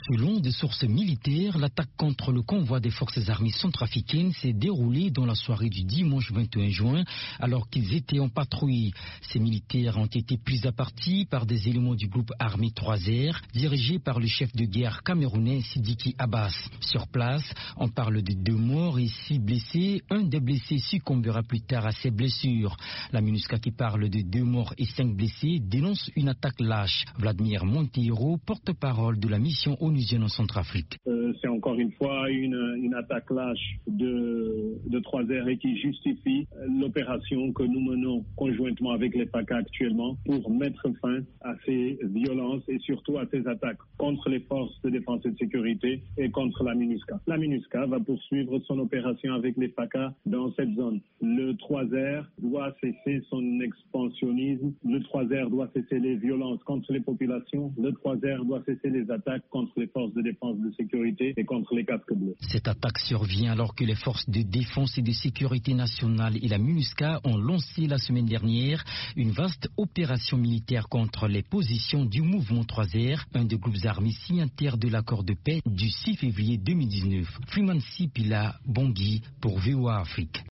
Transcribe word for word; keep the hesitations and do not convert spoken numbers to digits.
Selon des sources militaires, l'attaque contre le convoi des forces armées centrafricaines s'est déroulée dans la soirée du dimanche vingt et un juin, alors qu'ils étaient en patrouille. Ces militaires ont été pris à partie par des éléments du groupe armé trois R, dirigé par le chef de guerre camerounais Sidiki Abbas. Sur place, on parle de deux morts et six blessés. Un des blessés succombera plus tard à ses blessures. La MINUSCA, qui parle de deux morts et cinq blessés, dénonce une attaque lâche. Vladimir Monteiro, porte-parole de la mission onusienne en Centrafrique. Euh, c'est encore une fois une, une attaque lâche de, de trois R et qui justifie l'opération que nous menons conjointement avec les F A C A actuellement pour mettre fin à ces violences et surtout à ces attaques contre les forces de défense et de sécurité et contre la MINUSCA. La MINUSCA va poursuivre son opération avec les F A C A dans cette zone. Le trois R doit cesser son expansionnisme, le trois R doit cesser les violences contre les populations, le trois R doit cesser les attaques contre les forces de défense et de sécurité et contre les casques bleus. Cette attaque survient alors que les forces de défense et de sécurité nationale et la MINUSCA ont lancé la semaine dernière une vaste opération militaire contre les positions du mouvement trois R, un des groupes armés signataires de l'accord de paix du six février deux mille dix-neuf. Freeman Sipila, Bangui pour V O A Afrique.